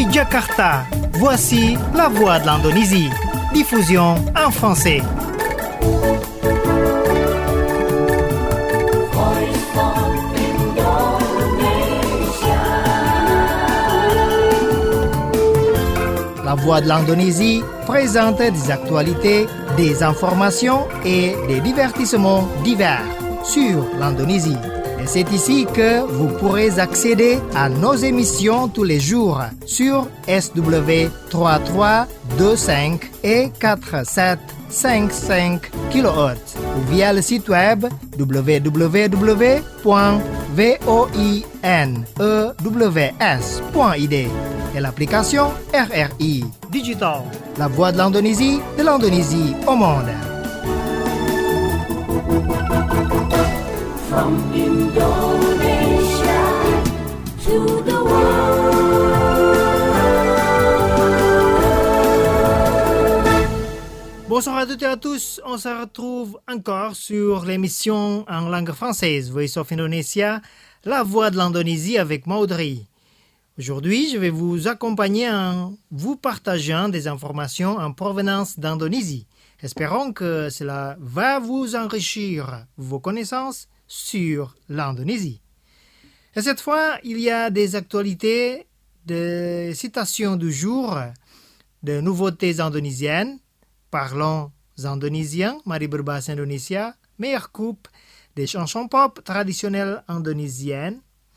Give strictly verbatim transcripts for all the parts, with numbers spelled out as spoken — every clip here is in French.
Depuis Jakarta, voici la voix de l'Indonésie. Diffusion en français. La voix de l'Indonésie présente des actualités, des informations et des divertissements divers sur l'Indonésie. Et c'est ici que vous pourrez accéder à nos émissions tous les jours sur S W trois trois deux cinq et quatre sept cinq cinq kilohertz ou via le site web w w w point voinews point i d et l'application R R I Digital, la voix de l'Indonésie, de l'Indonésie au monde. From Indonesia to the world. Bonsoir à toutes et à tous, on se retrouve encore sur l'émission en langue française Voice of Indonesia, la voix de l'Indonésie avec Maudry. Aujourd'hui, je vais vous accompagner en vous partageant des informations en provenance d'Indonésie. Espérons que cela va vous enrichir vos connaissances sur l'Indonésie. Et cette fois, il y a des actualités, des citations du jour, de nouveautés indonésiennes. Parlons indonésien, mari berbahasa Indonesia, meilleure coupe, des chansons pop traditionnelles indonésiennes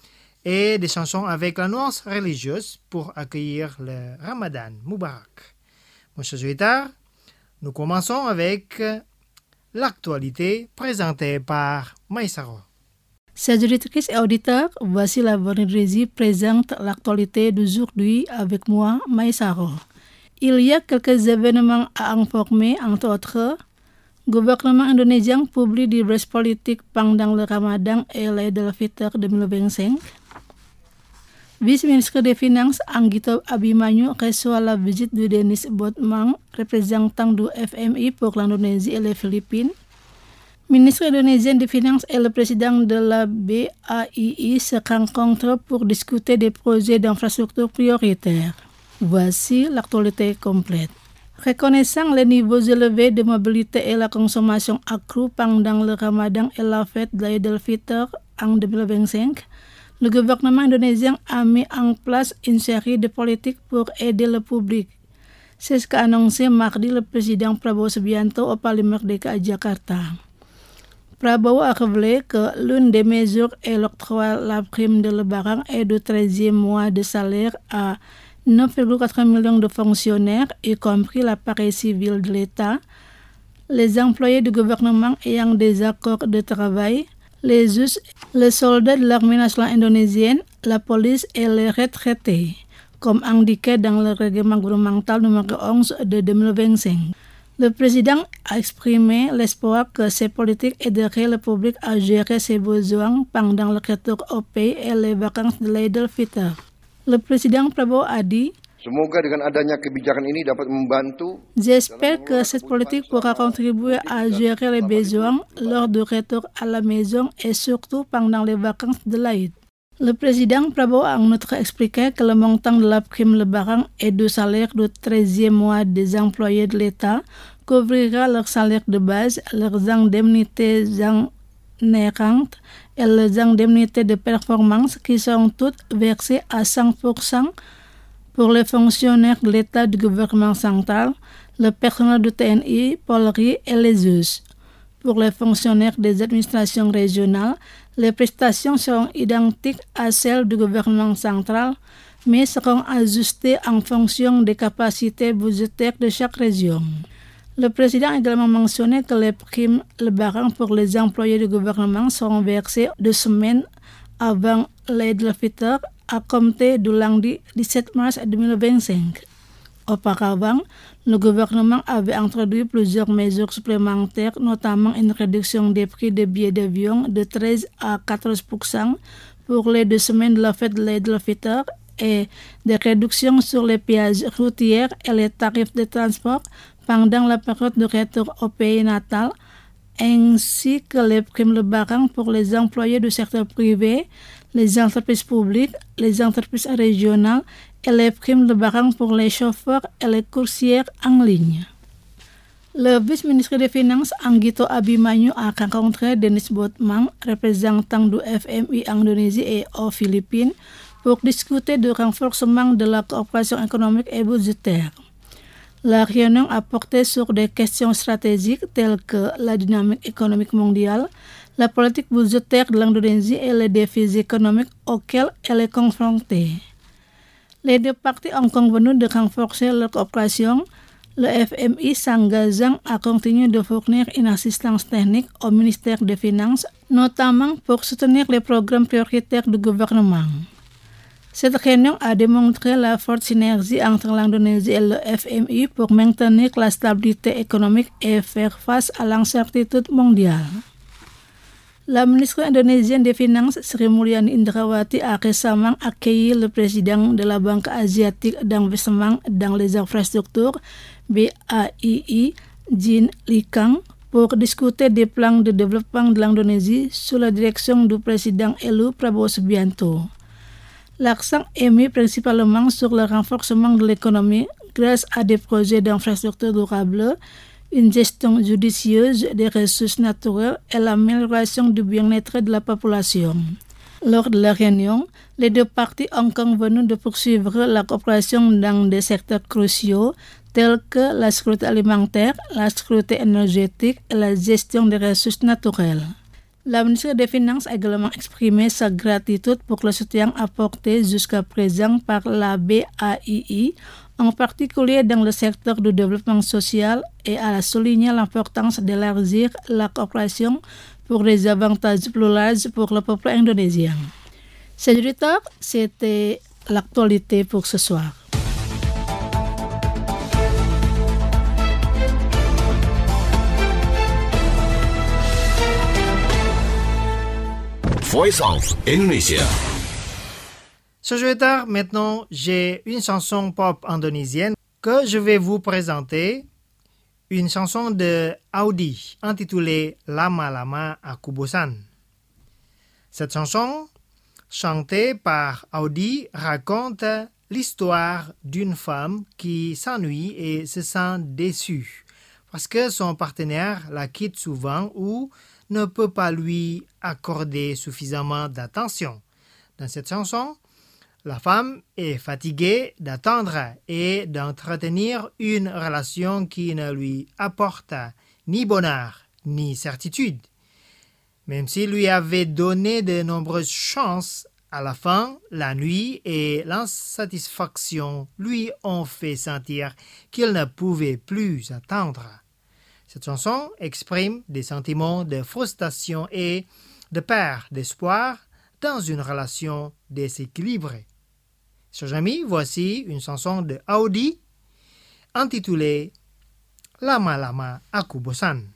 et des chansons avec la nuance religieuse pour accueillir le Ramadan Mubarak. Mon cher auditeur, nous commençons avec l'actualité présentée par Maïsaro. Chers auditrices et auditeurs, voici la voix d'Indonésie présente l'actualité d'aujourd'hui avec moi, Maïsaro. Il y a quelques événements à informer, entre autres. Le gouvernement indonésien publie diverses politiques pendant le Ramadan et l'Eid al-Fitr deux mille vingt-cinq. Vice-ministre des Finances Anggito Abimanyu reçoit la visite de Denis Botman, représentant du F M I pour l'Indonésie et les Philippines. Ministre indonésien des Finances et le président de la B A I I se rencontrent pour discuter des projets d'infrastructure prioritaires. Voici l'actualité complète. Reconnaissant les niveaux élevés de mobilité et la consommation accrue pendant le Ramadan et la fête de l'Eid al-Fitr en deux mille vingt-cinq, le gouvernement indonésien a mis en place une série de politiques pour aider le public. C'est ce qu'a annoncé mardi le président Prabowo Subianto au Palais Merdeka à Jakarta. Prabowo a révélé que l'une des mesures est l'octroi la prime de Lebaran et du treizième mois de salaire à neuf virgule quatre millions de fonctionnaires, y compris l'appareil civil de l'État, les employés du gouvernement ayant des accords de travail, les U S, les soldats de l'armée nationale indonésienne, la police et les retraités, comme indiqué dans le règlement gouvernemental numéro onze de deux mille vingt-cinq. Le président a exprimé l'espoir que ces politiques aideraient le public à gérer ses besoins pendant le retour au pays et les vacances de l'Eid al-Fitr. Le président Prabowo a dit: Semoga dengan adanya kebijakan ini dapat membantu. J'espère que cette politique pourra contribuer à gérer les besoins lors du retour à la maison et surtout pendant les vacances de l'Aïd. Le président Prabowo a en outre expliqué que le montant de la prime Lebaran et du salaire du treizième mois des employés de l'État couvrira leur salaire de base, leurs indemnités inhérentes et les indemnités de performance qui sont toutes versées à cent pour cent pour les fonctionnaires de l'État du gouvernement central, le personnel du T N I, Polri et les U S. Pour les fonctionnaires des administrations régionales, les prestations seront identiques à celles du gouvernement central, mais seront ajustées en fonction des capacités budgétaires de chaque région. Le président a également mentionné que les primes Lebaran pour les employés du gouvernement seront versées deux semaines avant l'Eid al-Fitr, à compter du lundi dix-sept mars deux mille vingt-cinq. Auparavant, le gouvernement avait introduit plusieurs mesures supplémentaires, notamment une réduction des prix des billets d'avion de treize à quatorze pour cent pour les deux semaines de la fête de l'Eid al-Fitr et des réductions sur les péages routiers et les tarifs de transport pendant la période de retour au pays natal ainsi que les primes lebaran pour les employés du secteur privé, les entreprises publiques, les entreprises régionales et les primes lebaran pour les chauffeurs et les coursières en ligne. Le vice-ministre des Finances, Anggito Abimanyu, a rencontré Dennis Botman, représentant du F M I en Indonésie et aux Philippines, pour discuter du renforcement de la coopération économique et budgétaire. La réunion a porté sur des questions stratégiques telles que la dynamique économique mondiale, la politique budgétaire de l'Indonésie et les défis économiques auxquels elle est confrontée. Les deux parties ont convenu de renforcer leur coopération. Le F M I s'engageant à continuer de fournir une assistance technique au ministère des Finances, notamment pour soutenir les programmes prioritaires du gouvernement. Cette réunion a démontré la forte synergie entre l'Indonésie et le F M I pour maintenir la stabilité économique et faire face à l'incertitude mondiale. La ministre indonésienne des Finances, Sri Mulyani Indrawati, a récemment accueilli le président de la Banque asiatique d'investissement dans les infrastructures, B A I I, Jin Likang, pour discuter des plans de développement de l'Indonésie sous la direction du président élu Prabowo Subianto. L'accent est mis principalement sur le renforcement de l'économie grâce à des projets d'infrastructures durables, une gestion judicieuse des ressources naturelles et l'amélioration du bien-être de la population. Lors de la réunion, les deux parties ont convenu de poursuivre la coopération dans des secteurs cruciaux tels que la sécurité alimentaire, la sécurité énergétique et la gestion des ressources naturelles. La ministre des Finances a également exprimé sa gratitude pour le soutien apporté jusqu'à présent par la B A I I, en particulier dans le secteur du développement social, et a souligné l'importance d'élargir la coopération pour des avantages plus larges pour le peuple indonésien. Chers auditeurs, c'était l'actualité pour ce soir. Voice of Indonesia. Chers auditeurs, maintenant j'ai une chanson pop indonésienne que je vais vous présenter. Une chanson de Audi intitulée Lama Lama Aku Bosan. Cette chanson, chantée par Audi, raconte l'histoire d'une femme qui s'ennuie et se sent déçue parce que son partenaire la quitte souvent ou ne peut pas lui accorder suffisamment d'attention. Dans cette chanson, la femme est fatiguée d'attendre et d'entretenir une relation qui ne lui apporte ni bonheur ni certitude. Même s'il lui avait donné de nombreuses chances, à la fin, la nuit et l'insatisfaction lui ont fait sentir qu'il ne pouvait plus attendre. Cette chanson exprime des sentiments de frustration et de perte d'espoir dans une relation déséquilibrée. Chers amis, voici une chanson de Audi intitulée Lama Lama Aku Bosan.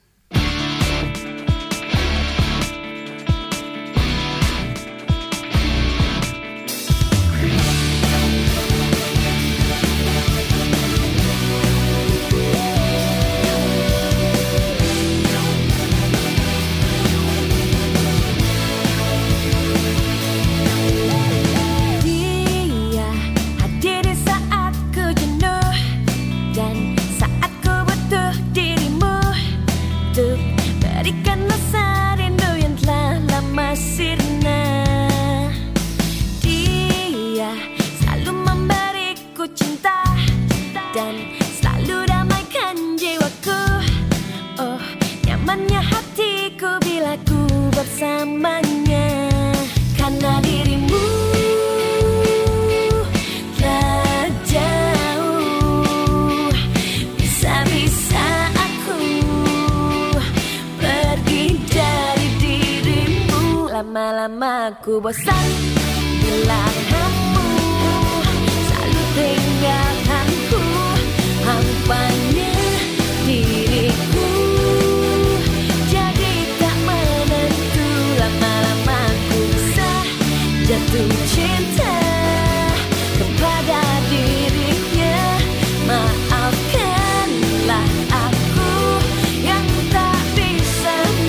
Lama-lama ku bosan bila kamu selalu tinggalkanku, hampanya diriku jadi tak menentu. Lama-lama ku bisa jatuh cinta kepada dirinya. Maafkanlah aku yang tak bisa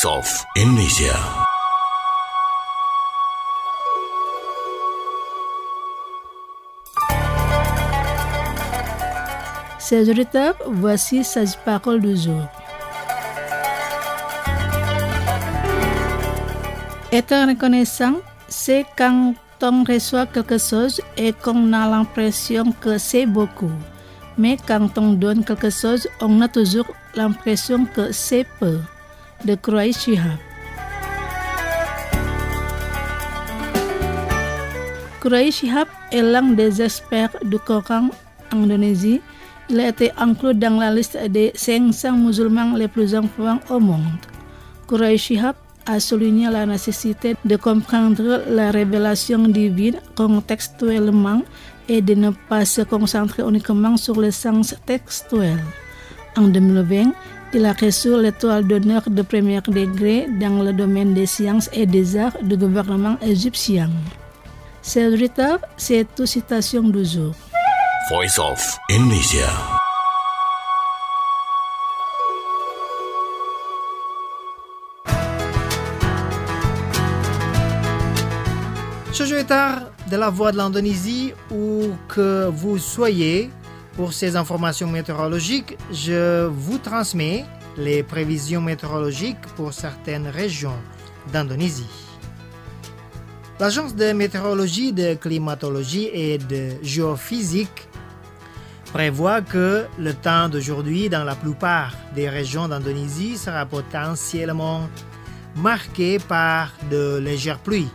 Voice of Indonesia. Chers auditeurs, voici sa parole du jour. Étant reconnaissant, c'est quand on reçoit quelque chose et qu'on a l'impression que c'est beaucoup. Mais quand on donne quelque chose, on a toujours l'impression que c'est peu. De Quraish Shihab. Quraish Shihab est l'un des experts du Coran en Indonésie. Il a été inclus dans la liste des cinq cents musulmans les plus influents au monde. Quraish Shihab a souligné la nécessité de comprendre la révélation divine contextuellement et de ne pas se concentrer uniquement sur le sens textuel. En deux mille vingt, il a reçu l'étoile d'honneur de premier degré dans le domaine des sciences et des arts du gouvernement égyptien. Chers auditeurs, c'est toute citation du jour. Voice of Indonesia. Chers auditeurs de la Voix de l'Indonésie, où que vous soyez, pour ces informations météorologiques, je vous transmets les prévisions météorologiques pour certaines régions d'Indonésie. L'Agence de météorologie, de climatologie et de géophysique prévoit que le temps d'aujourd'hui dans la plupart des régions d'Indonésie sera potentiellement marqué par de légères pluies.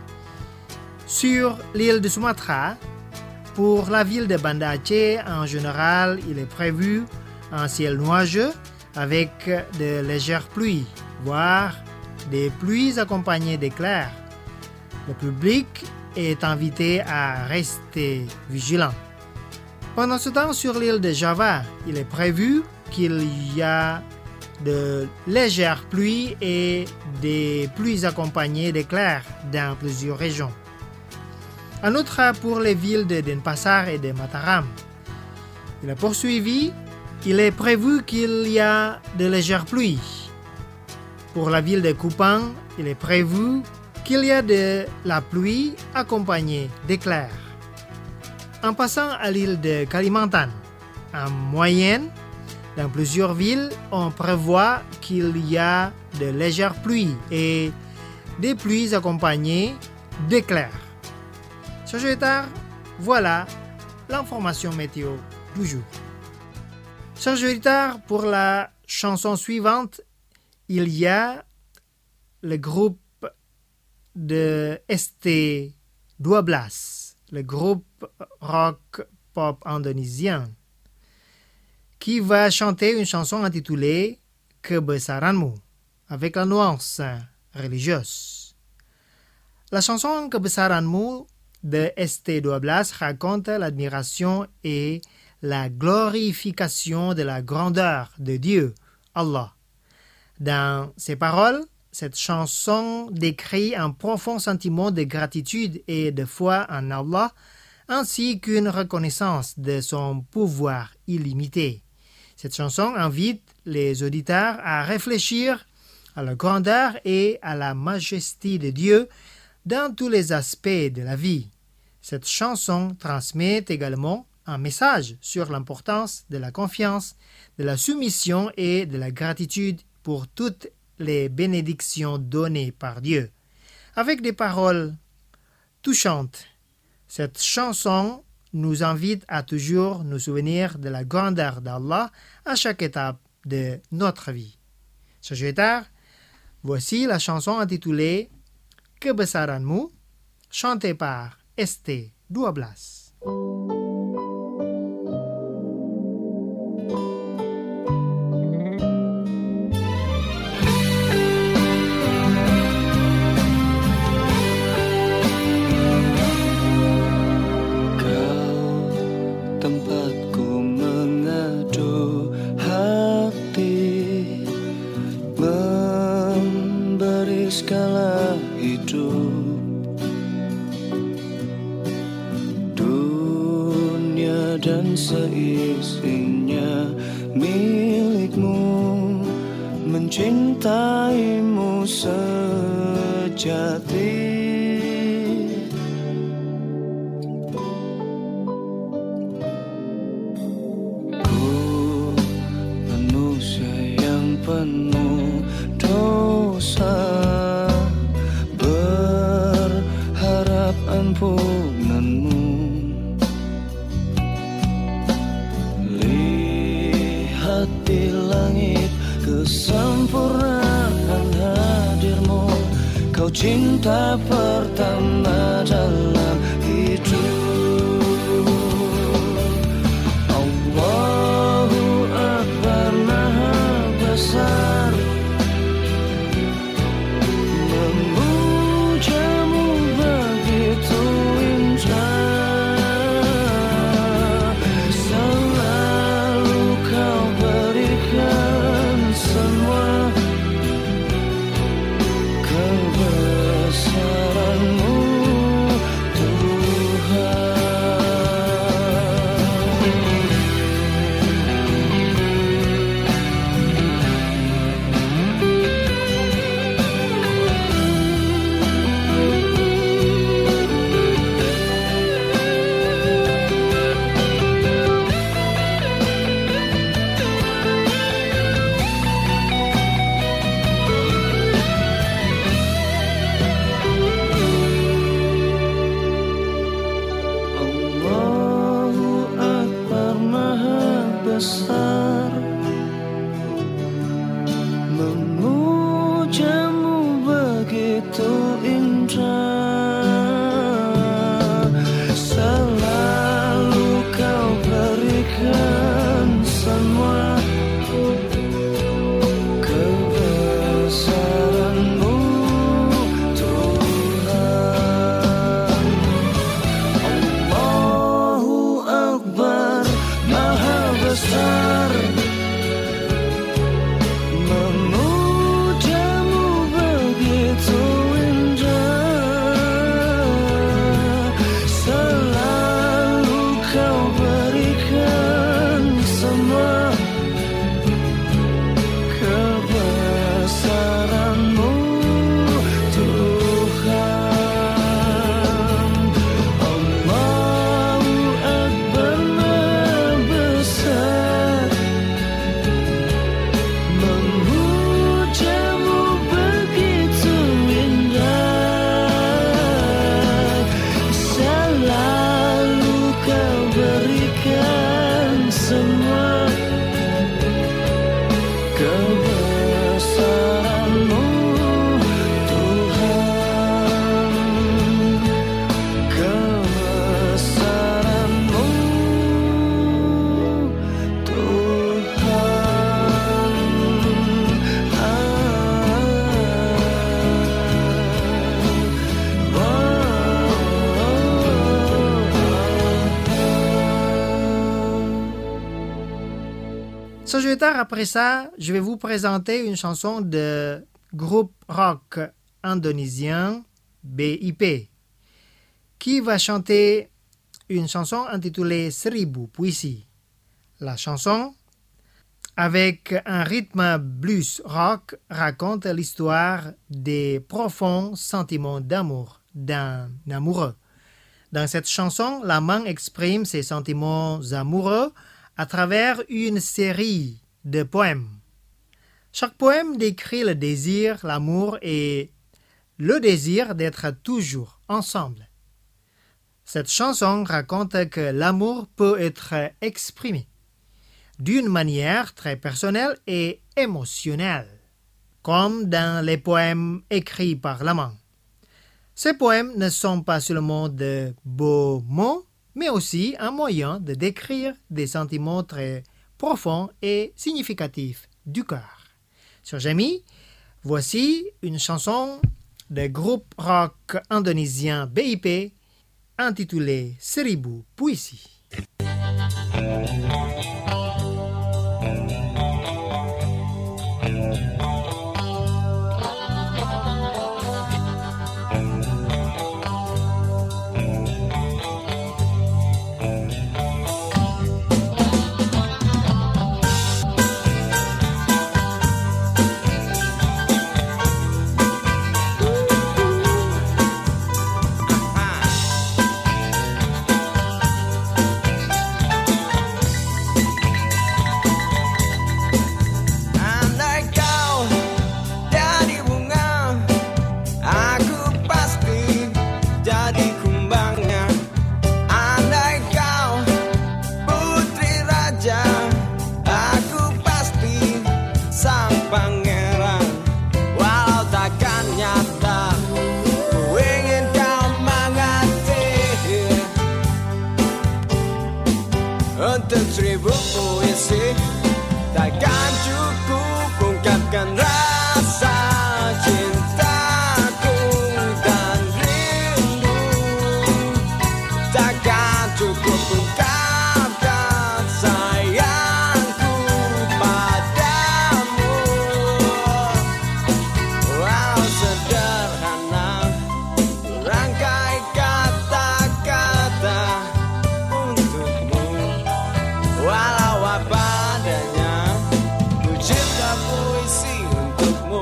Sur l'île de Sumatra, pour la ville de Banda Aceh, en général, il est prévu un ciel nuageux avec de légères pluies, voire des pluies accompagnées d'éclairs. Le public est invité à rester vigilant. Pendant ce temps, sur l'île de Java, il est prévu qu'il y a de légères pluies et des pluies accompagnées d'éclairs dans plusieurs régions. En outre, pour les villes de Denpasar et de Mataram, il est poursuivi, il est prévu qu'il y a de légères pluies. Pour la ville de Kupang, il est prévu qu'il y a de la pluie accompagnée d'éclairs. En passant à l'île de Kalimantan, en moyenne, dans plusieurs villes, on prévoit qu'il y a de légères pluies et des pluies accompagnées d'éclairs. Chers auditeurs, voilà l'information météo du jour. Chers auditeurs, pour la chanson suivante, il y a le groupe de S T douze belas, le groupe rock pop indonésien, qui va chanter une chanson intitulée Kebesaranmu, avec la nuance religieuse. La chanson Kebesaranmu de S T douze belas raconte l'admiration et la glorification de la grandeur de Dieu, Allah. Dans ses paroles, cette chanson décrit un profond sentiment de gratitude et de foi en Allah, ainsi qu'une reconnaissance de son pouvoir illimité. Cette chanson invite les auditeurs à réfléchir à la grandeur et à la majesté de Dieu dans tous les aspects de la vie. Cette chanson transmet également un message sur l'importance de la confiance, de la soumission et de la gratitude pour toutes les bénédictions données par Dieu. Avec des paroles touchantes, cette chanson nous invite à toujours nous souvenir de la grandeur d'Allah à chaque étape de notre vie. Chers auditeurs, voici la chanson intitulée Kebesaranmu, chantée par S T douze belas. Dan seisinya milikmu, mencintaimu sejati. Ku manusia yang penuh dosa, berharap ampunanmu. Lihat di langit kesempurnaan hadirmu, kau cinta pertama dalam hidup. Allahu Akbar, Maha Besar, memujamu begitu indah. Selalu kau berikan semua kebesaranmu, Tuhan. Allahu Akbar, Maha Besar, memujamu begitu indah. Selalu kau berikan semua kebesaranmu, Tuhan. Allahu Akbar, Maha Besar, memujamu begitu indah. Selalu kau berikan semua kebesaranmu, Tuhan. Allahu Akbar, Maha Besar, memujamu begitu indah. Selalu kau berikan semua kebesaranmu, Tuhan. Kebesaranmu, Tuhan. So, je vais tard, après ça, je vais vous présenter une chanson de groupe rock indonésien B I P qui va chanter une chanson intitulée Seribu Puisi. La chanson, avec un rythme blues rock, raconte l'histoire des profonds sentiments d'amour d'un amoureux. Dans cette chanson, la main exprime ses sentiments amoureux à travers une série de poèmes. Chaque poème décrit le désir, l'amour et le désir d'être toujours ensemble. Cette chanson raconte que l'amour peut être exprimé d'une manière très personnelle et émotionnelle, comme dans les poèmes écrits par la main. Ces poèmes ne sont pas seulement de beaux mots, mais aussi un moyen de décrire des sentiments très profonds et significatifs du cœur. Chers amis, voici une chanson de groupe rock indonésien B I P intitulée Seribu Puisi. Seribu puisi, takkan cukup ungkapkan rasa cintaku dan rindu. Takkan cukup ungkapkan sayangku padamu. Walau sederhana rangkai kata-kata untukmu, walau apa adanya ku cipta puisi untukmu.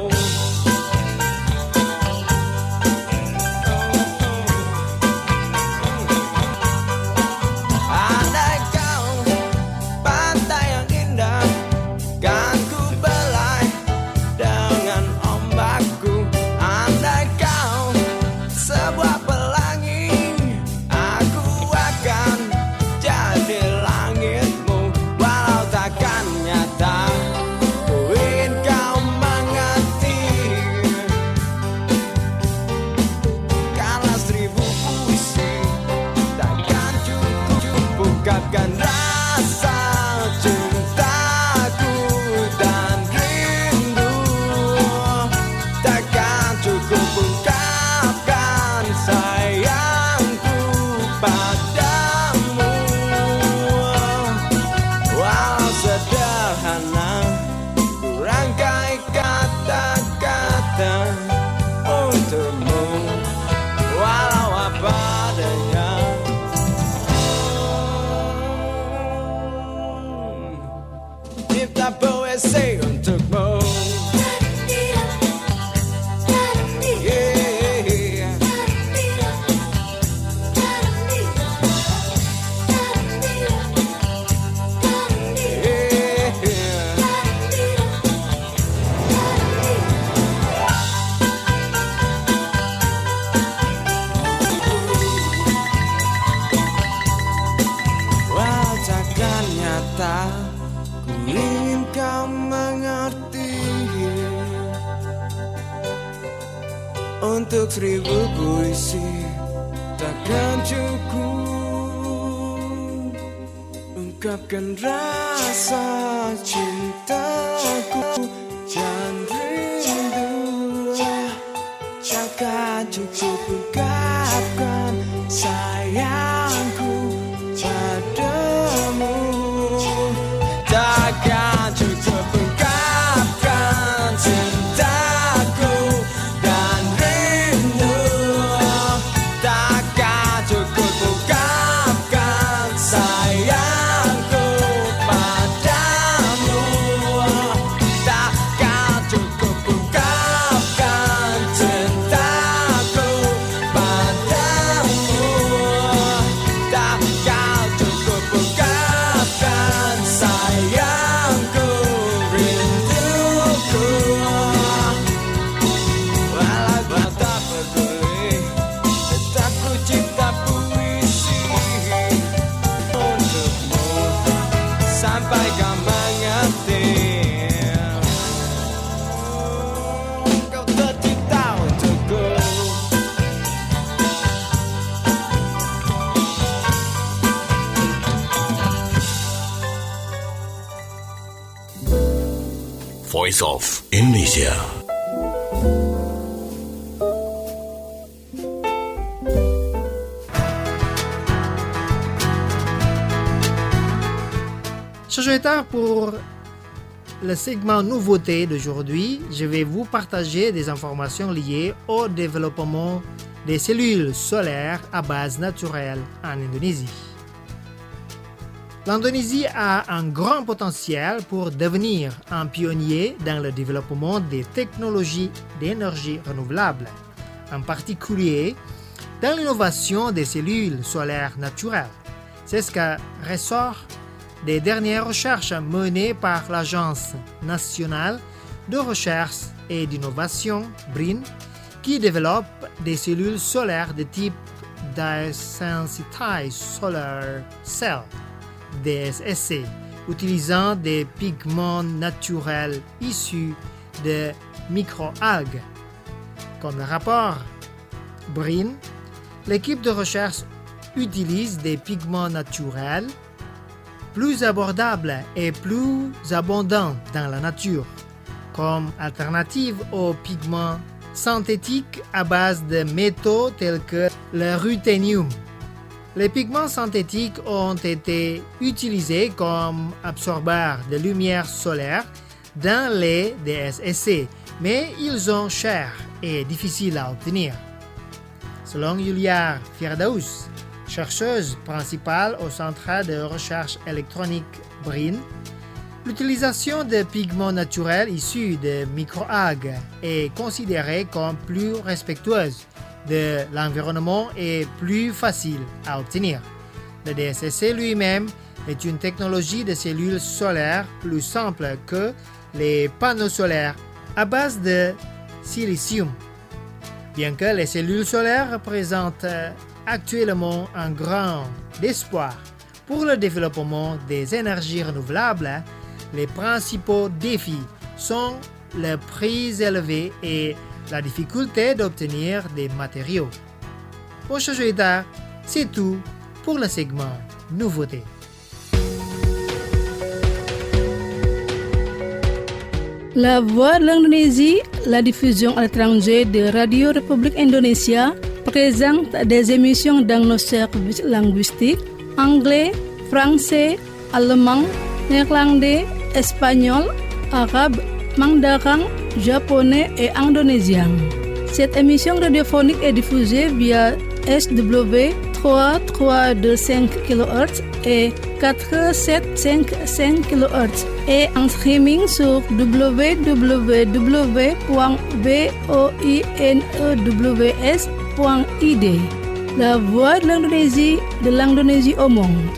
Andai kau pantai yang indah, kan ku belai dengan ombakku. Andai kau sebuah pelangi, aku akan jadi langitmu. Walau takkan nyata, ku ingin kau mengerti. Karena seribu puisi takkan cukup ungkapkan rasa cintaku dan rindu. Takkan cukup ungkapkan sayangku padamu. Walau sederhana ku rangkai kata-kata untukmu, walau apa adanya. Cipta puisi untukmu. Yeah. Yeah. Walau takkan nyata, ku ingin kau mengerti. Untuk seribu puisi takkan cukup ungkapkan rasa cintaku dan rindu. Takkan cukup ungkapkan sayangku padamu. Takkan cukup ungkapkan cintaku dan rindu. Takkan cukup ungkapkan sayangku padamu. Takkan cukup ungkapkan cintaku padamu. Takkan cukup ungkapkan sayangku rinduku. Walau kau tak peduli, tetap ku cipta puisi untukmu sampai kau mengerti. Kau tercipta untukku. Voice of Indonesia. Chers auditeurs, pour le segment nouveauté d'aujourd'hui, je vais vous partager des informations liées au développement des cellules solaires à base naturelle en Indonésie. L'Indonésie a un grand potentiel pour devenir un pionnier dans le développement des technologies d'énergie renouvelable, en particulier dans l'innovation des cellules solaires naturelles. C'est ce qui ressort des dernières recherches menées par l'Agence nationale de recherche et d'innovation, B R I N, qui développe des cellules solaires de type Densitized Solar Cell, D S S C, utilisant des pigments naturels issus de microalgues. Comme le rapport B R I N, l'équipe de recherche utilise des pigments naturels plus abordables et plus abondants dans la nature, comme alternative aux pigments synthétiques à base de métaux tels que le ruthénium. Les pigments synthétiques ont été utilisés comme absorbeurs de lumière solaire dans les D S S C, mais ils sont chers et difficiles à obtenir. Selon Yulia Firdaus, chercheuse principale au Centre de recherche électronique B R I N, l'utilisation de pigments naturels issus de microalgues est considérée comme plus respectueuse de l'environnement et plus facile à obtenir. Le D S S C lui-même est une technologie de cellules solaires plus simple que les panneaux solaires à base de silicium. Bien que les cellules solaires représentent actuellement un grand espoir pour le développement des énergies renouvelables, les principaux défis sont le prix élevé et la difficulté d'obtenir des matériaux. Pour ce jeudi, c'est tout pour le segment Nouveautés. La Voix de l'Indonésie, la diffusion à l'étranger de Radio République Indonésia, présente des émissions dans nos services linguistiques anglais, français, allemand, néerlandais, espagnol, arabe, mandarin, japonais et indonésien. Cette émission radiophonique est diffusée via S W trois trois deux cinq kilohertz et quatre sept cinq cinq kilohertz et en streaming sur w w w point voinews point i d. La Voix de l'Indonésie, de l'Indonésie au monde.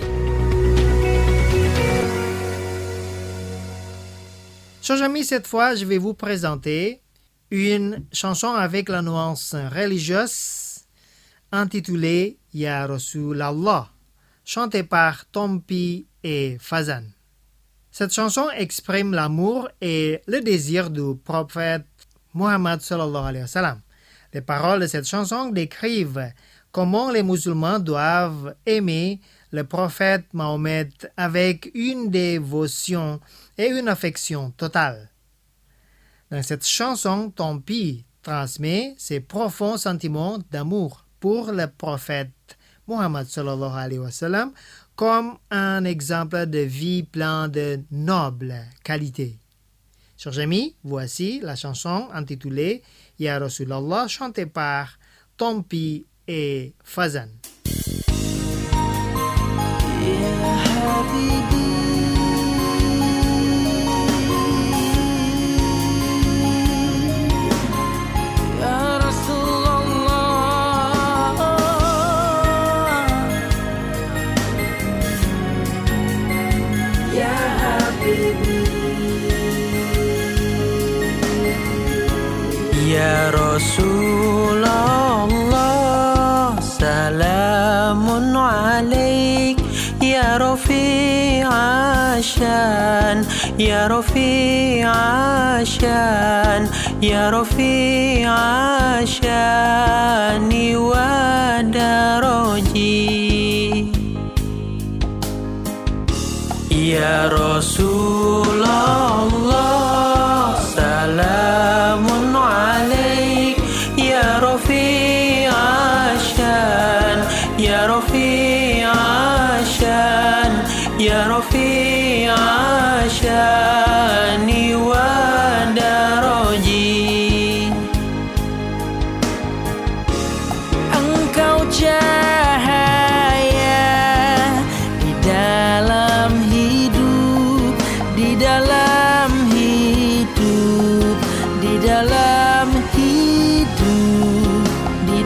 Chers amis, cette fois, je vais vous présenter une chanson avec la nuance religieuse intitulée Ya Rasulallah, chantée par Tompi et Fazan. Cette chanson exprime l'amour et le désir du prophète Muhammad sallallahu alayhi wa sallam. Les paroles de cette chanson décrivent comment les musulmans doivent aimer le prophète Mahomet avec une dévotion et une affection totale. Dans cette chanson, Tompi transmet ses profonds sentiments d'amour pour le prophète Muhammad sallallahu alayhi wa sallam comme un exemple de vie plein de nobles qualités. Chers amis, voici la chanson intitulée Ya Rasulallah, chantée par Tompi et Fazan. Ya Rasulullah, salamun alaik, Ya Rafi'a shan, Ya Rafi'a shan, Ya Rafi'a shani wa daraji. Ya Rasulullah, salamun alaik, Ya Rafi'a shan, Ya Rafi'a shan, Ya Rafi'a shani wa daraji. Engkau cahaya di dalam hidup, di dalam hidup, di dalam hidup, di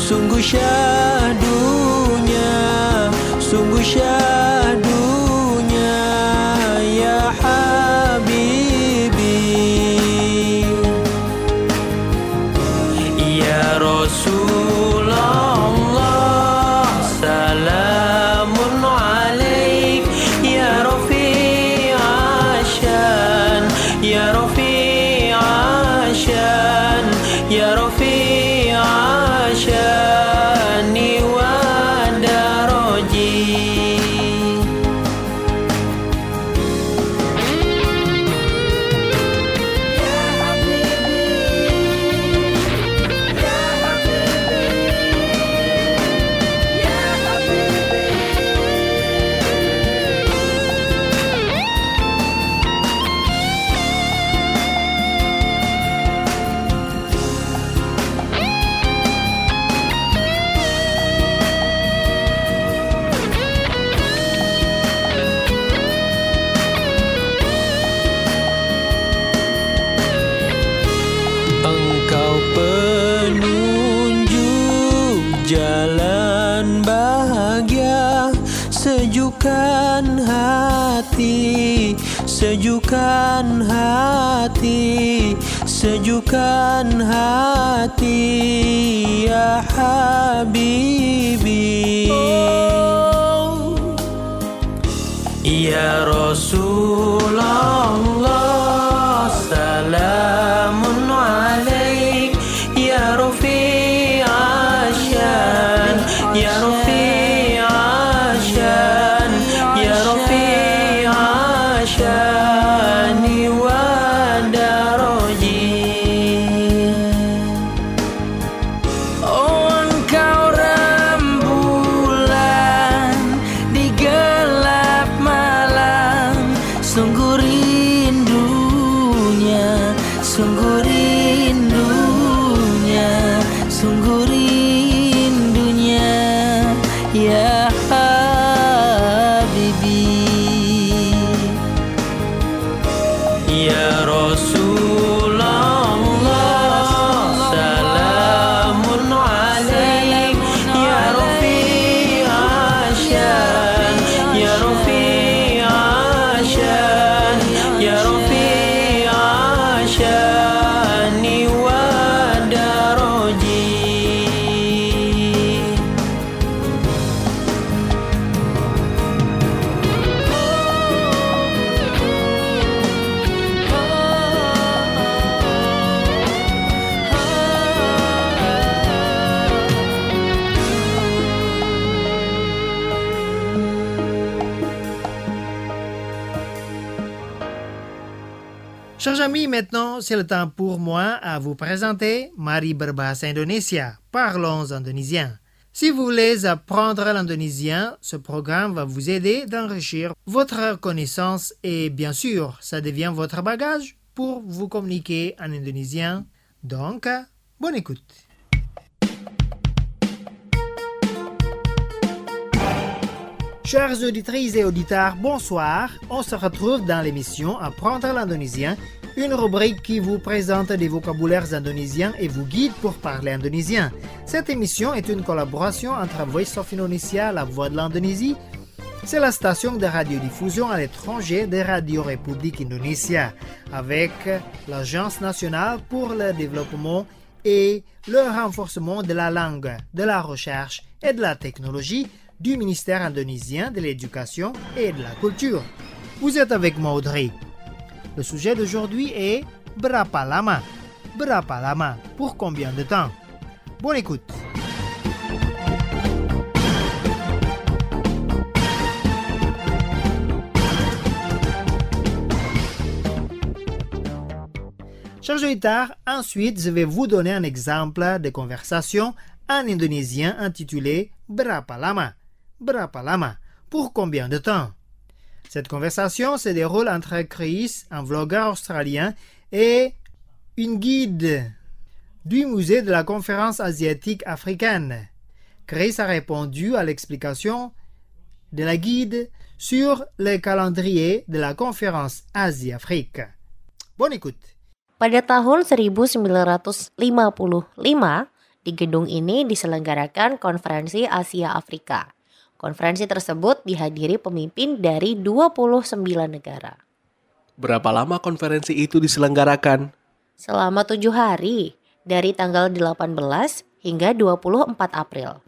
sungguh syahdunya, sungguh syahdunya ya Habibi. Ya Rasulullah salamun alaik, ya Rafi'a syan, ya Rafi'a syan, ya Rafi'a syani wa daraji. Engkau penunjuk jalan bahagia, sejukkan hati, sejukkan hati, sejukkan hati ya Habibi. Ya Rasulullah salamun alaik, ya Rafi'a syan, ya Rafi'a syan, ya Rafi'a syani wa daraji. Oh engkau rembulan di gelap malam, sungguh rindunya, sungguh rindunya, sungguh rindunya ya Habibi. Ya Rasulullah salamun alaik, ya Rafi'a syan, ya Rafi'a syan, ya Rafi'a syani wa daraji. Chers amis, maintenant c'est le temps pour moi à vous présenter Mari Berbahasa Indonesia. Parlons indonésien. Si vous voulez apprendre l'indonésien, ce programme va vous aider d'enrichir votre connaissance et bien sûr, ça devient votre bagage pour vous communiquer en indonésien. Donc, bonne écoute. Chers auditrices et auditeurs, bonsoir. On se retrouve dans l'émission Apprendre l'indonésien, une rubrique qui vous présente des vocabulaires indonésiens et vous guide pour parler indonésien. Cette émission est une collaboration entre Voice of Indonesia, la voix de l'Indonésie. C'est la station de radiodiffusion à l'étranger de Radio République Indonésia, avec l'Agence nationale pour le développement et le renforcement de la langue, de la recherche et de la technologie du ministère indonésien de l'Éducation et de la Culture. Vous êtes avec moi Audrey. Le sujet d'aujourd'hui est Berapa lama? Berapa lama? Pour combien de temps? Bonne écoute. Chers auditeurs, ensuite je vais vous donner un exemple de conversation en indonésien intitulé Berapa lama? Berapa lama? Pour combien de temps? Cette conversation se déroule entre Chris, un vlogueur australien, et une guide du musée de la conférence asiatique africaine. Chris a répondu à l'explication de la guide sur le calendrier de la conférence Asie-Afrique. Bonne écoute. Pada tahun seribu sembilan ratus lima puluh lima, Di gedung ini diselenggarakan Konferensi Asia Afrika. Konferensi tersebut dihadiri pemimpin dari dua puluh sembilan negara. Berapa lama konferensi itu diselenggarakan? Selama tujuh hari, dari tanggal delapan belas hingga dua puluh empat April.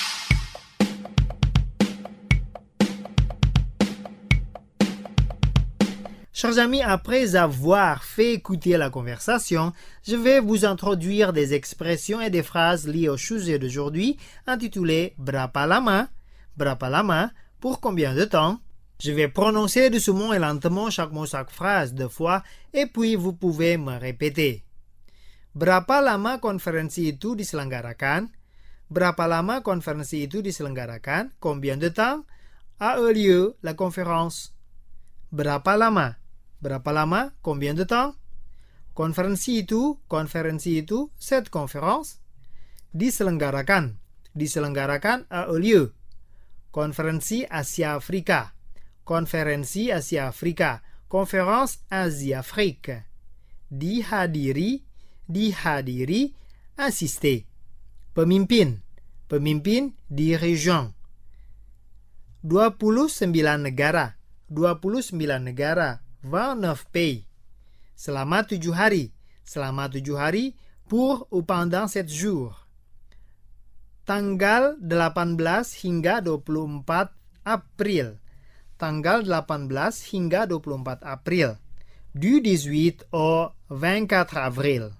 Chers amis, après avoir fait écouter la conversation, je vais vous introduire des expressions et des phrases liées au sujet d'aujourd'hui intitulées Berapa lama? Berapa lama? Pour combien de temps? Je vais prononcer doucement et lentement chaque mot, chaque phrase deux fois et puis vous pouvez me répéter. Berapa lama konferensi itu diselenggarakan? Berapa lama konferensi itu diselenggarakan? Combien de temps a eu lieu la conférence? Berapa lama? Berapa lama? Combien de temps? Konferensi itu, konferensi itu, cette conférence. Diselenggarakan. Diselenggarakan a eu lieu. Konferensi Asia Afrika. Konferensi Asia Afrika. Conférence Asie-Afrique. Dihadiri, dihadiri, assister. Pemimpin, pemimpin, dirigeant. dua puluh sembilan negara, dua puluh sembilan negara, vingt-neuf pays. Selama tujuh hari, selama tujuh hari, pour ou pendant sept jours. Tanggal delapan belas hingga dua puluh empat April. Tanggal delapan belas hingga dua puluh empat April. Du dix-huit au vingt-quatre avril.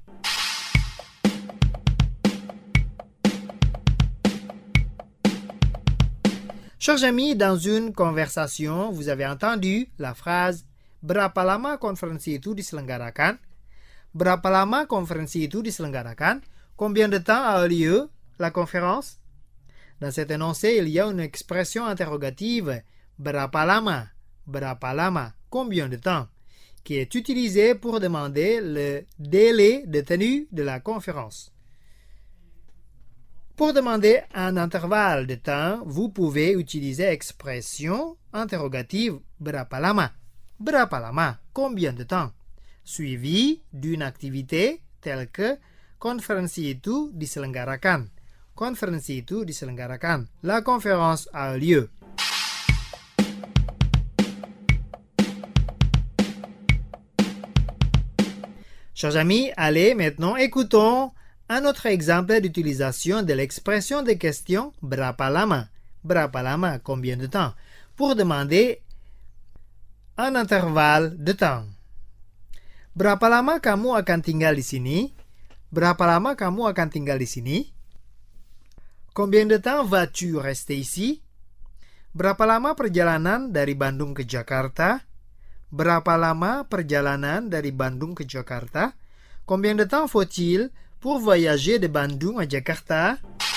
Chers amis, dans une conversation, vous avez entendu la phrase Berapa lama konferensi itu diselenggarakan? Berapa lama konferensi itu diselenggarakan? Combien de temps a eu lieu la conférence? Dans cet énoncé, il y a une expression interrogative Berapa lama? Berapa lama? Combien de temps? Qui est utilisée pour demander le délai de tenue de la conférence. Pour demander un intervalle de temps, vous pouvez utiliser l'expression interrogative Berapa lama? Berapa lama? Combien de temps? Suivi d'une activité telle que konferensi itu diselenggarakan. Konferensi itu diselenggarakan. La conférence a eu lieu. Chers amis, allez maintenant écoutons un autre exemple d'utilisation de l'expression de question Berapa lama? Berapa lama? Combien de temps? Pour demander un intervalle de temps. Berapa lama kamu akan tinggal di sini? Berapa lama kamu akan tinggal di sini? Combien de temps vas-tu rester ici? Berapa lama perjalanan dari Bandung ke Jakarta? Berapa lama perjalanan dari Bandung ke Jakarta? Combien de temps faut-il pour voyager de Bandung à Jakarta?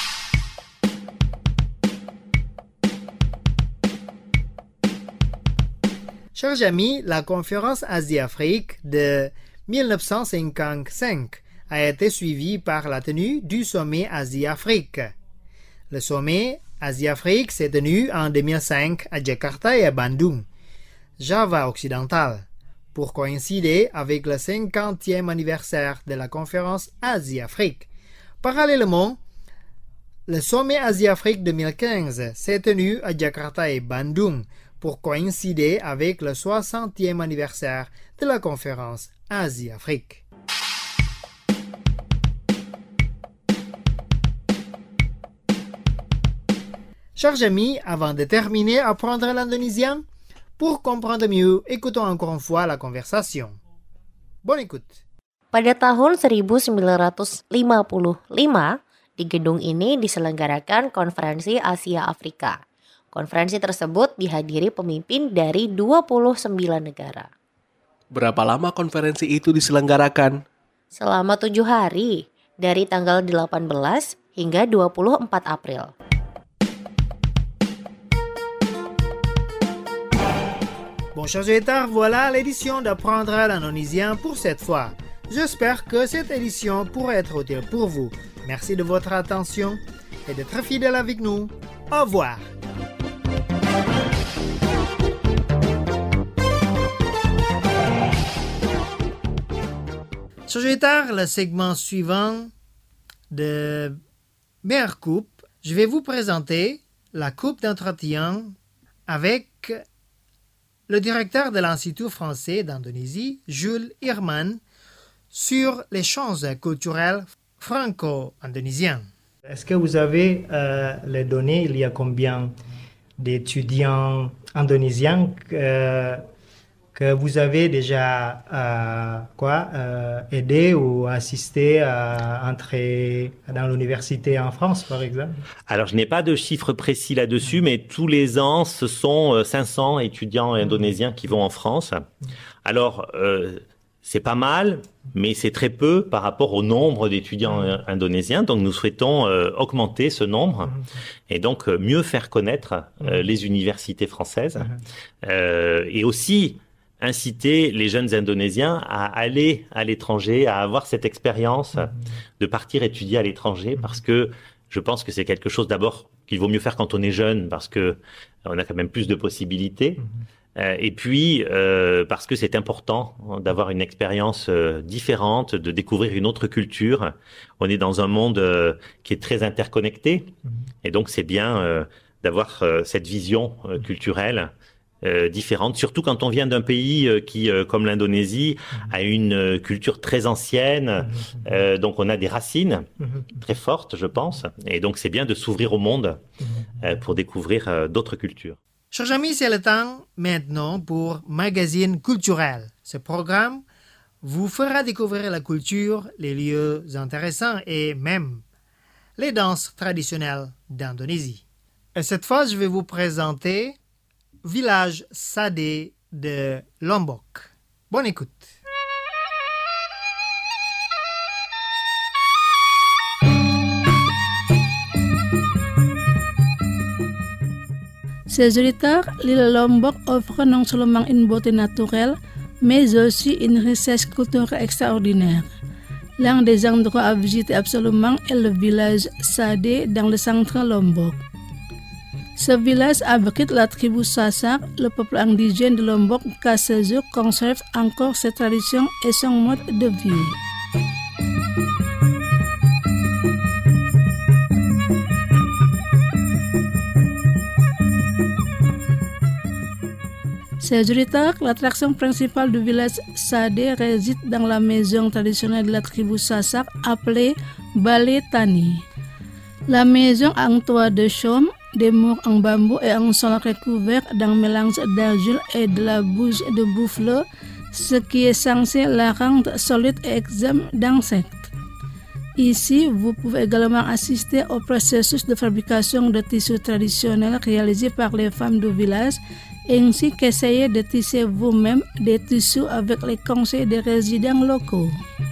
Chers amis, la conférence Asie-Afrique de mille neuf cent cinquante-cinq a été suivie par la tenue du sommet Asie-Afrique. Le sommet Asie-Afrique s'est tenu en deux mille cinq à Jakarta et à Bandung, Java occidental, pour coïncider avec le cinquantième anniversaire de la conférence Asie-Afrique. Parallèlement, le sommet Asie-Afrique deux mille quinze s'est tenu à Jakarta et Bandung pour coïncider avec le soixantième anniversaire de la conférence Asie-Afrique. Chers amis, avant de terminer à apprendre l'indonésien, pour comprendre mieux, écoutons encore une fois la conversation. Bonne écoute. Pada tahun seribu sembilan ratus lima puluh lima, di gedung ini diselenggarakan Konferensi Asia Afrika. Konferensi tersebut dihadiri pemimpin dari dua puluh sembilan negara. Berapa lama konferensi itu diselenggarakan? Selama tujuh hari, dari tanggal delapan belas hingga dua puluh empat April. Bon, chers auditeurs, voilà l'édition d'apprendre l'indonésien pour cette fois. J'espère que cette édition pourrait être utile pour vous. Merci de votre attention et d'être fidèle avec nous. Au revoir. Chers auditeurs, le segment suivant de meilleure coupe, je vais vous présenter la coupe d'entretien avec le directeur de l'Institut français d'Indonésie, Jules Irman, sur les champs culturels franco-indonésiens. Est-ce que vous avez euh, les données, il y a combien d'étudiants indonésiens que, que vous avez déjà euh, quoi, euh, aidé ou assisté à entrer dans l'université en France, par exemple? Alors, je n'ai pas de chiffres précis là-dessus, mais tous les ans, ce sont cinq cents étudiants indonésiens qui vont en France. Alors, euh, c'est pas mal, mais c'est très peu par rapport au nombre d'étudiants indonésiens. Donc, nous souhaitons euh, augmenter ce nombre et donc euh, mieux faire connaître euh, les universités françaises euh, et aussi inciter les jeunes Indonésiens à aller à l'étranger, à avoir cette expérience de partir étudier à l'étranger, parce que je pense que c'est quelque chose d'abord qu'il vaut mieux faire quand on est jeune, parce que on a quand même plus de possibilités. Euh, et puis, euh, parce que c'est important d'avoir une expérience euh, différente, de découvrir une autre culture. On est dans un monde euh, qui est très interconnecté. Et donc, c'est bien euh, d'avoir euh, cette vision euh, culturelle euh, différente, surtout quand on vient d'un pays euh, qui, euh, comme l'Indonésie, a une euh, culture très ancienne. Euh, donc, on a des racines très fortes, je pense. Et donc, c'est bien de s'ouvrir au monde euh, pour découvrir euh, d'autres cultures. Chers amis, c'est le temps maintenant pour Magazine culturel. Ce programme vous fera découvrir la culture, les lieux intéressants et même les danses traditionnelles d'Indonésie. Et cette fois, je vais vous présenter Village Sade de Lombok. Bonne écoute. Ces auditeurs, l'île Lombok offre non seulement une beauté naturelle, mais aussi une richesse culturelle extraordinaire. L'un des endroits à visiter absolument est le village Sade dans le centre Lombok. Ce village abrite la tribu Sasak, le peuple indigène de Lombok, qui à ce jour conserve encore ses traditions et son mode de vie. Ces auditeurs, l'attraction principale du village Sade réside dans la maison traditionnelle de la tribu Sasak appelée Balai Tani. La maison a un toit de chaume, des murs en bambou et un sol recouvert d'un mélange d'argile et de la bouche de buffle, ce qui est censé la rendre solide et exempte d'insectes. Ici, vous pouvez également assister au processus de fabrication de tissus traditionnels réalisé par les femmes du village, ainsi qu'essayer de tisser vous-même des tissus avec les conseils des résidents locaux.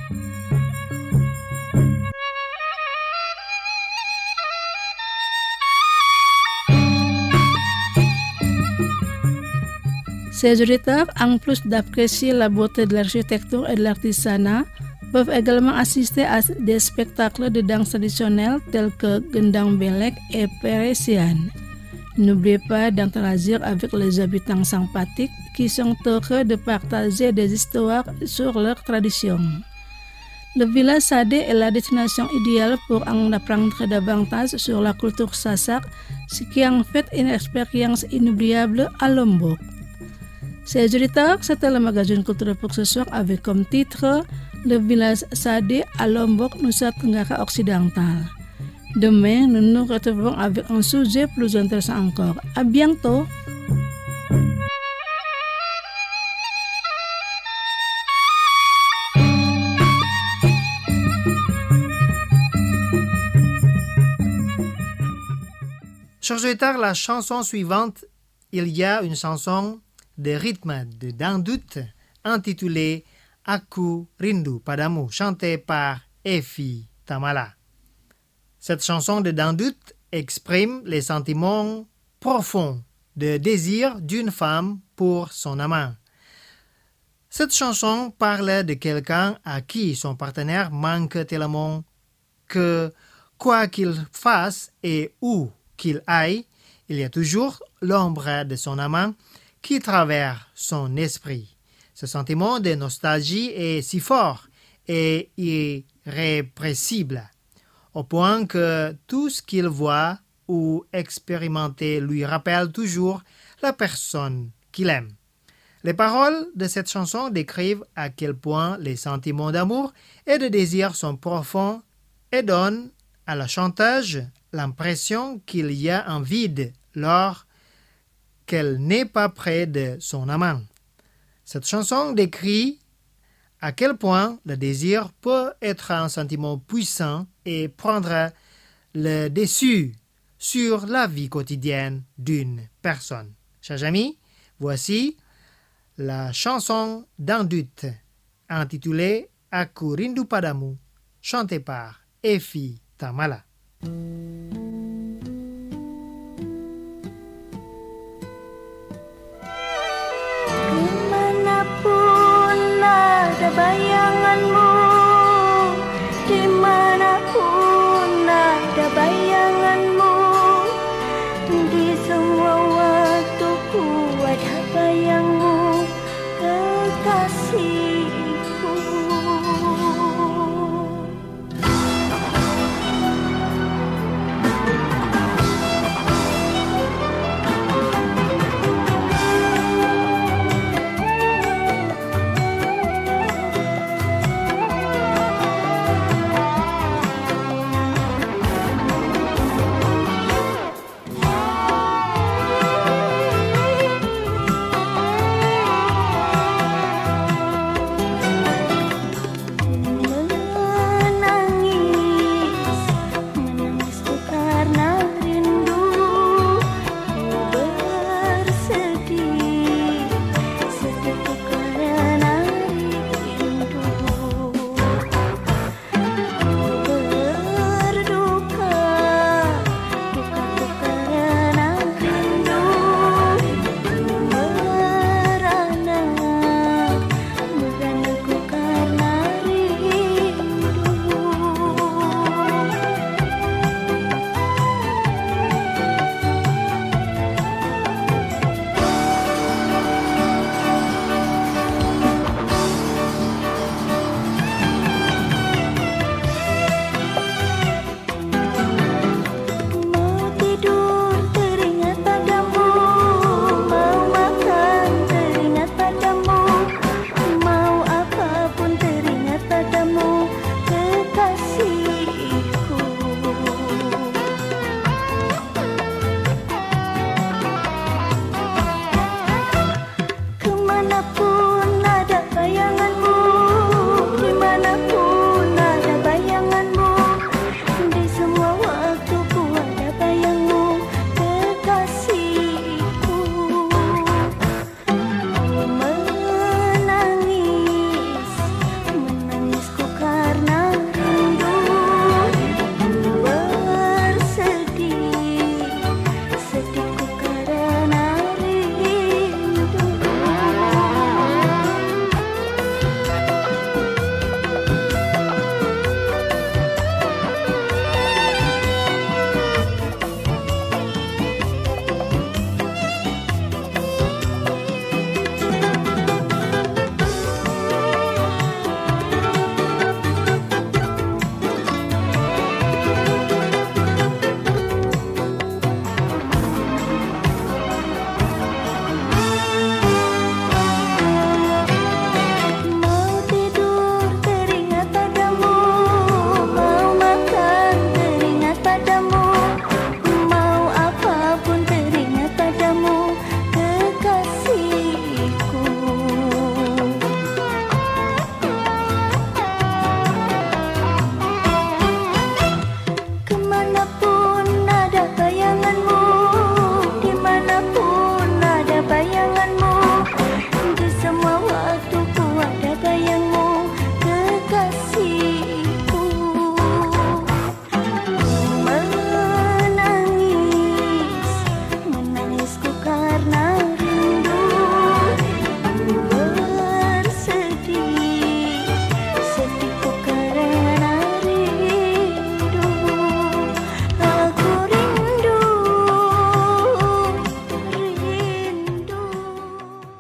Ces auditeurs, en plus d'apprécier la beauté de l'architecture et de l'artisanat, peuvent également assister à des spectacles de danse traditionnelle tels que Gendang Belek et Peresian. N'oubliez pas d'interagir avec les habitants sympathiques qui sont heureux de partager des histoires sur leurs traditions. Le village Sade est la destination idéale pour en apprendre davantage sur la culture Sasak, ce qui en fait une expérience inoubliable à Lombok. Ces auditeurs, c'était le magazine culturel pour ce soir avec comme titre Le village Sade à Lombok, Nusa Tenggara Occidental. Demain, nous nous retrouvons avec un sujet plus intéressant encore. À bientôt! Chers auditeurs, la chanson suivante, il y a une chanson de rythme de dangdut intitulée Aku Rindu Padamu, chantée par Evi Tamala. Cette chanson de dangdut exprime les sentiments profonds de désir d'une femme pour son amant. Cette chanson parle de quelqu'un à qui son partenaire manque tellement que, quoi qu'il fasse et où qu'il aille, il y a toujours l'ombre de son amant qui traverse son esprit. Ce sentiment de nostalgie est si fort et irrépressible. au point que tout ce qu'il voit ou expérimente lui rappelle toujours la personne qu'il aime. Les paroles de cette chanson décrivent à quel point les sentiments d'amour et de désir sont profonds et donnent à la chanteuse l'impression qu'il y a un vide lors qu'elle n'est pas près de son amant. Cette chanson décrit à quel point le désir peut être un sentiment puissant et prendre le dessus sur la vie quotidienne d'une personne. Chers amis, voici la chanson d'un doute intitulée Aku Rindu Padamu, chantée par Evi Tamala. Kemanapun ada bayanganmu, dimanapun ada bayanganmu, di semua waktuku ada bayangmu, kekasihku.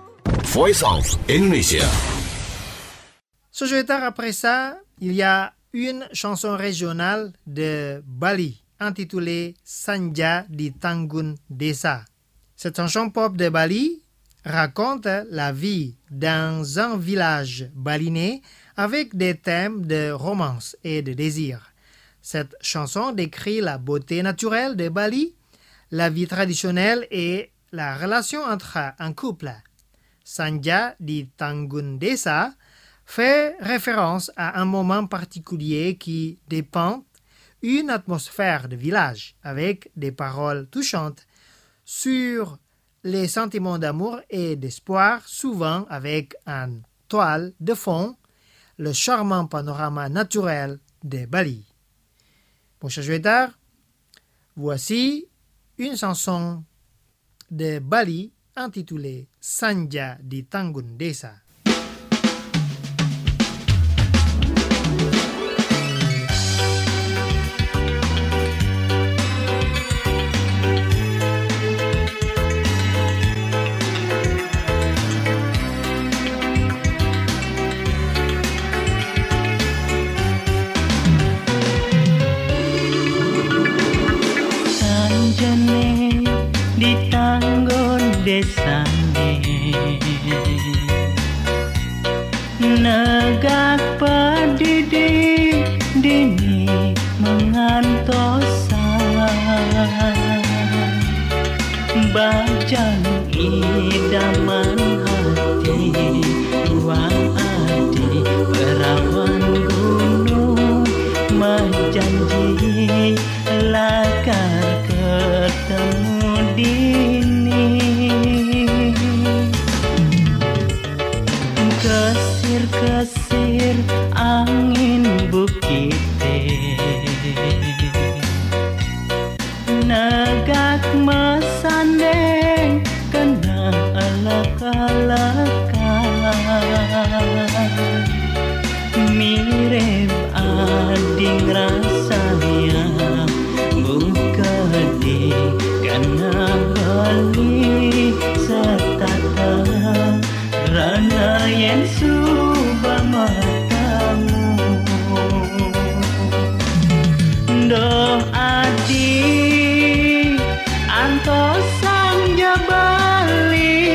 Voice of Indonesia. Ce jeudi après ça, il y a une chanson régionale de Bali intitulée Sanja di Tanggun Desa. Cette chanson pop de Bali raconte la vie dans un village balinais avec des thèmes de romance et de désir. Cette chanson décrit la beauté naturelle de Bali, la vie traditionnelle et la relation entre un couple. Sanja di Tanggun Desa fait référence à un moment particulier qui dépeint une atmosphère de village avec des paroles touchantes sur les sentiments d'amour et d'espoir, souvent avec une toile de fond, le charmant panorama naturel de Bali. Mon cher joueur, voici une chanson de Bali intitulée Sanja di Tanggun Desa. Di Tanggun Desa negak padidik dini mengantosan bajang idaman hati ruang adi perawan gunung menjanji lakar ketemu dini kesir-kesir angin bukite negak mesandeng kena alak-alakan mirip ading rasanya bukadi karena bali setata rana yang subah matamu doh adi antosang jabali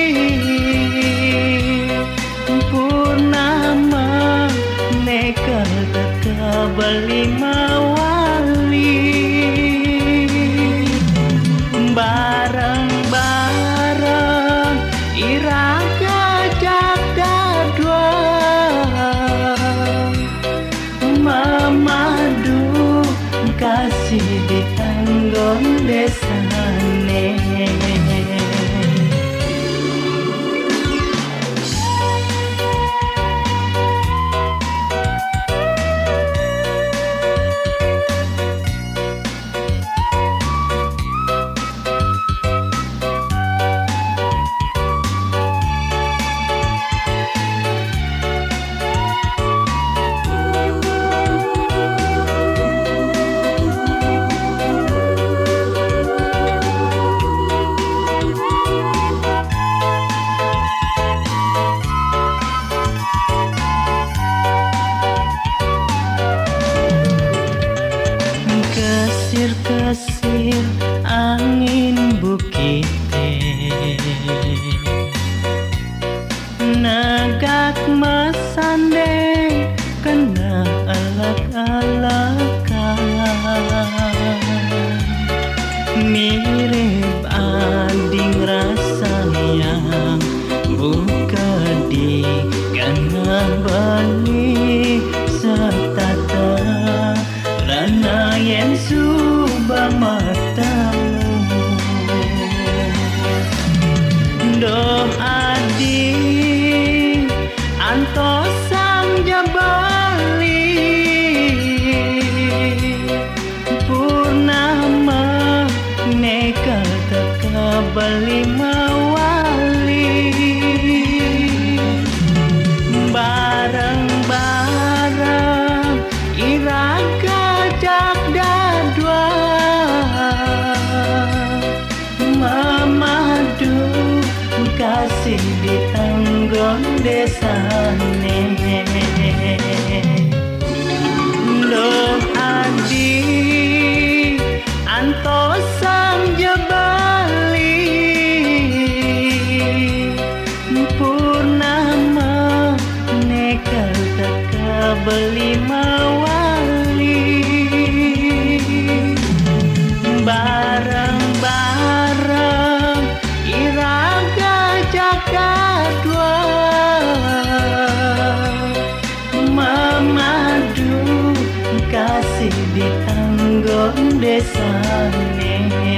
purnama nekal teka bali mawali bareng-bareng iraga jagdadwa memadu kasih di Tanggun Desane. Kesir-kesir angin bukite negak mesandeng kena alak-alakan mirip ading rasanya bukadi karena bali setata rana yang subah matamu doh adi antosang jabali purnama nekal teka bali mawali bareng-bareng iraga jagdadwa memadu kasih di Tanggun Desane. sanja Bali purnama nekal taka beli mawali bareng-bareng iraga jakadwa memadu kasih di tanggon desane.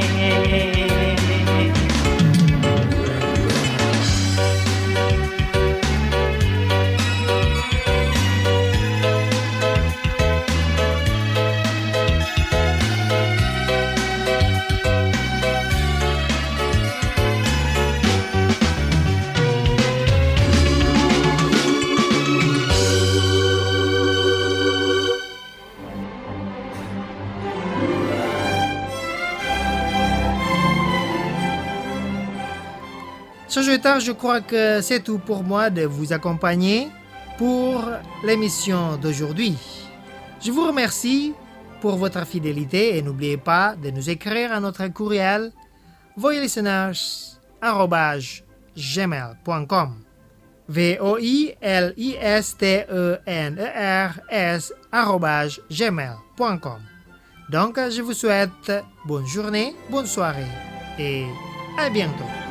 Ce tard, je crois que c'est tout pour moi de vous accompagner pour l'émission d'aujourd'hui. Je vous remercie pour votre fidélité et n'oubliez pas de nous écrire à notre courriel voilisteners arobase gmail point com v o i l i s t e n e r s arobase gmail point com. Donc, je vous souhaite bonne journée, bonne soirée et à bientôt.